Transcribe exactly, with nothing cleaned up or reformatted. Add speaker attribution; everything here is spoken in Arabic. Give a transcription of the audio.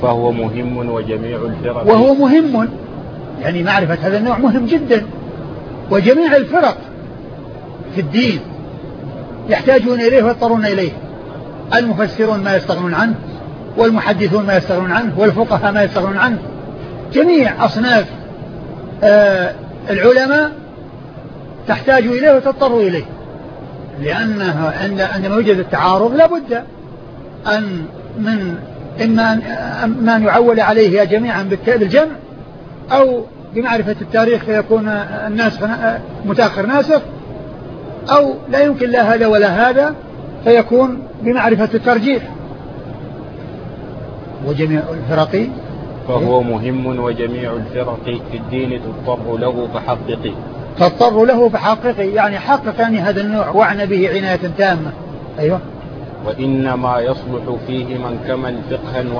Speaker 1: فهو مهم وجميع الفرق
Speaker 2: وهو مهم، يعني معرفة هذا النوع مهم جدا. وجميع الفرق في الدين يحتاجون إليه ويضطرون إليه. المفسرون ما يستغنون عنه، والمحدثون ما يستغنون عنه، والفقهاء ما يستغنون عنه. جميع أصناف آه العلماء تحتاج إليه وتضطر إليه، لأنه عندما يوجد التعارض لابد أن من إما أن يعول عليه جميعا بالجمع، أو بمعرفة التاريخ فيكون الناسخ متأخر ناسخ، أو لا يمكن لا هذا ولا هذا فيكون بمعرفة الترجيح. وجميع الفرق
Speaker 1: فهو مهم وجميع الفرق في الدين تضطر له فحققي
Speaker 2: تضطر له فحققي يعني حقق أن هذا النوع وعنى به عناية تامة. أيوة.
Speaker 1: وإنما يصلح فيه من كمل فقها